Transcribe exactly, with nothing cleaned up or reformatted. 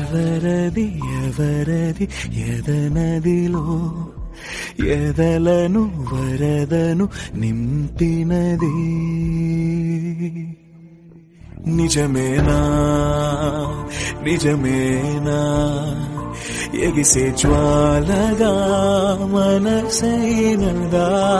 ఎవరది ఎవరది ఎదనదిలో ఎదలను వరదను నింపినది నిజమేనా నిజమేనా ఎగిసే జ్వాలగా మనసైనదా